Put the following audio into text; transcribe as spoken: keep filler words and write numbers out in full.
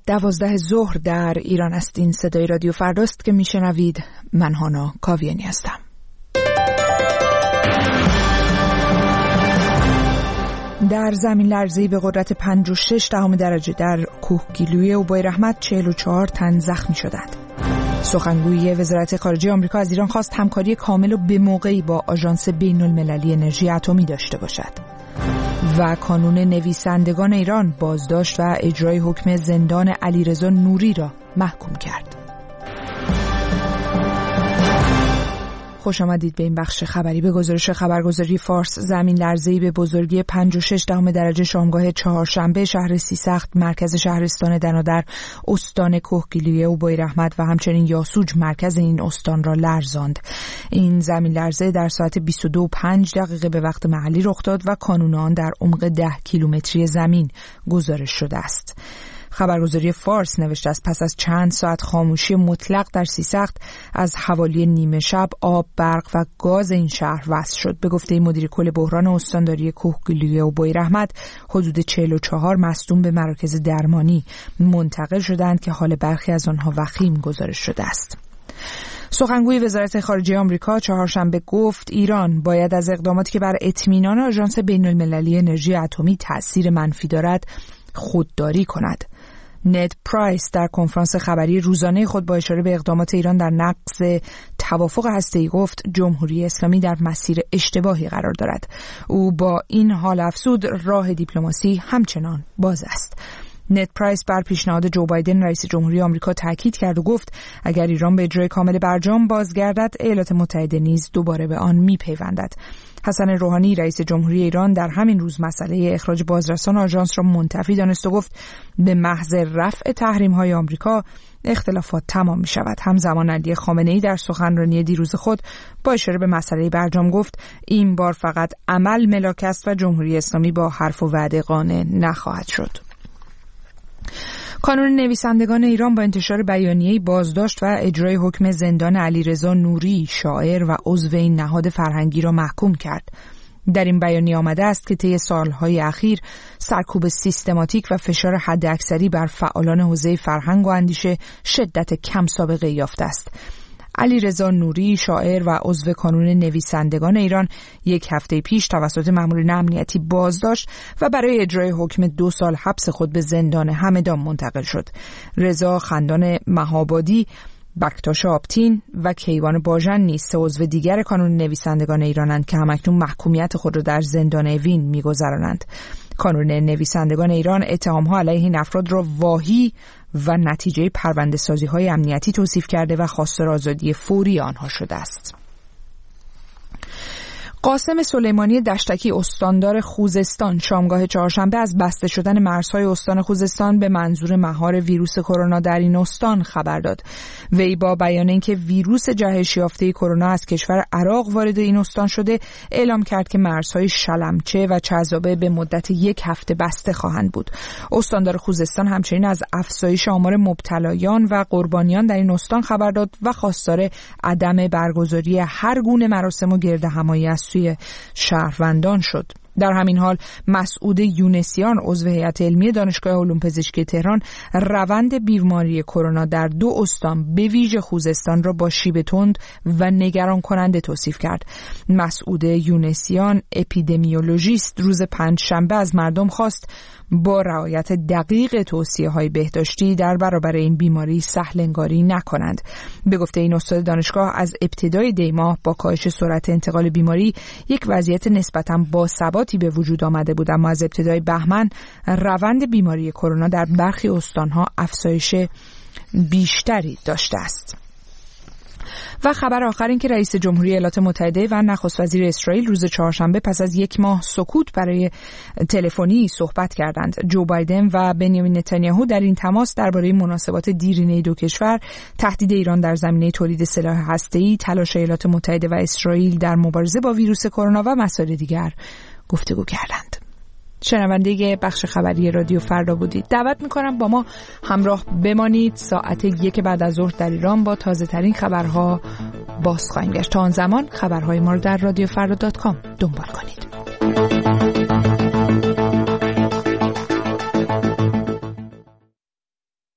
دوازده ظهر در ایران است. این صدای رادیو فرداست که میشنوید. من هانا کاویانی هستم. در زمین لرزه‌ای به قدرت پنج و شش دهم درجه در کوهگیلوی اوبایرحمت چهل و چهار تن زخمی شدند. سخنگوی وزارت خارجه آمریکا از ایران خواست همکاری کامل و به موقعی با آژانس بین‌المللی انرژی اتمی داشته باشد. و کانون نویسندگان ایران بازداشت و اجرای حکم زندان علیرضا نوری را محکوم کرد. خوش آمدید به این بخش خبری. به گزارش خبرگزاری فارس، زمین لرزه‌ای به بزرگی پنج و شش دهم درجه شامگاه چهارشنبه شهر سیسخت مرکز شهرستان دنادر استان کوهگیلوی اوبایرحمت و همچنین یاسوج مرکز این استان را لرزاند. این زمین لرزه در ساعت بیست و دو و پنج دقیقه به وقت محلی رخ داد و کانون آن در عمق ده کیلومتری زمین گزارش شده است. خبرگزاری فارس نوشته است پس از چند ساعت خاموشی مطلق در سیسخت از حوالی نیمه شب آب، برق و گاز این شهر وصل شد. به گفته مدیر کل بحران استانداری کوهگیلوی اوبایرحمت، حدود چهل و چهار مصدوم به مراکز درمانی منتقل شدند که حال برخی از آنها وخیم گزارش شده است. سخنگوی وزارت خارجه آمریکا چهارشنبه گفت ایران باید از اقداماتی که بر اطمینان آژانس بین‌المللی انرژی اتمی تأثیر منفی دارد خودداری کند. نید پرایس در کنفرانس خبری روزانه خود با اشاره به اقدامات ایران در نقض توافق هسته‌ای گفت جمهوری اسلامی در مسیر اشتباهی قرار دارد. او با این حال افزود راه دیپلماسی همچنان باز است. نید پرایس بر پیشنهاد جو بایدن رئیس جمهوری آمریکا تاکید کرد و گفت اگر ایران به اجرای کامل برجام بازگردد، ایالات متحده نیز دوباره به آن میپیوندد. حسن روحانی رئیس جمهوری ایران در همین روز مسئله اخراج بازرسان آژانس را منتفی دانست و گفت به محض رفع تحریم‌های آمریکا اختلافات تمام می‌شود. همزمان علی خامنه‌ای در سخنرانی دیروز خود با اشاره به مسئله برجام گفت این بار فقط عمل ملاک است و جمهوری اسلامی با حرف و وعده قانع نخواهد شد. کانون نویسندگان ایران با انتشار بیانیه‌ای بازداشت و اجرای حکم زندان علیرضا نوری، شاعر و عضو این نهاد فرهنگی را محکوم کرد. در این بیانیه آمده است که طی سالهای اخیر سرکوب سیستماتیک و فشار حداکثری بر فعالان حوزه فرهنگ و اندیشه شدت کم سابقه یافته است. علیرضا نوری، شاعر و عضو کانون نویسندگان ایران، یک هفته پیش توسط مامورین امنیتی بازداشت و برای اجرای حکم دو سال حبس خود به زندان همدان منتقل شد. رضا خندان مهابادی، بکتاش آبتین و کیوان باژن نیز سه عضو دیگر کانون نویسندگان ایرانند که همکنون محکومیت خود را در زندان اوین می‌گذرانند. کانون نویسندگان ایران اتهام‌ها علیه این افراد را واهی و نتیجه پرونده‌سازی‌های امنیتی توصیف کرده و خواستار آزادی فوری آنها شده است. قاسم سلیمانی دشتکی استاندار خوزستان شامگاه چهارشنبه از بسته شدن مرزهای استان خوزستان به منظور مهار ویروس کرونا در این استان خبر داد. وی با بیان اینکه ویروس جهش یافته کرونا از کشور عراق وارد این استان شده، اعلام کرد که مرزهای شلمچه و چذابه به مدت یک هفته بسته خواهند بود. استاندار خوزستان همچنین از افزایش آمار مبتلایان و قربانیان در این استان خبر داد و خواستار عدم برگزاری هر گونه مراسم و گردهمایی از سوی شهروندان شد. در همین حال مسعود یونسیان عضو هیئت علمی دانشگاه علوم پزشکی تهران روند بیماری کرونا در دو استان به ویژه خوزستان را با شیب تند و نگران کننده توصیف کرد. مسعود یونسیان اپیدمیولوژیست روز پنجشنبه از مردم خواست با رعایت دقیق توصیه‌های بهداشتی در برابر این بیماری سهل‌انگاری نکنند. به گفته این استاد دانشگاه از ابتدای دی ماه با کاهش سرعت انتقال بیماری یک وضعیت نسبتاً باثباتی به وجود آمده بود، اما از ابتدای بهمن روند بیماری کرونا در برخی استان‌ها افزایش بیشتری داشته است. و خبر آخر این که رئیس جمهوری ایالات متحده و نخست وزیر اسرائیل روز چهارشنبه پس از یک ماه سکوت برای تلفنی صحبت کردند. جو بایدن و بنیامین نتانیاهو در این تماس درباره مناسبات دیرینه دو کشور، تهدید ایران در زمینه تولید سلاح هسته‌ای، تلاش ایالات متحده و اسرائیل در مبارزه با ویروس کرونا و مسائل دیگر گفتگو کردند. شنونده بخش خبری رادیو فردا بودید. دعوت میکنم با ما همراه بمانید. ساعت یک بعد از ظهر در ایران با تازه ترین خبرها باز خواهیم گشت. تا آن زمان خبرهای ما رو در رادیو فردا دات کام دنبال کنید.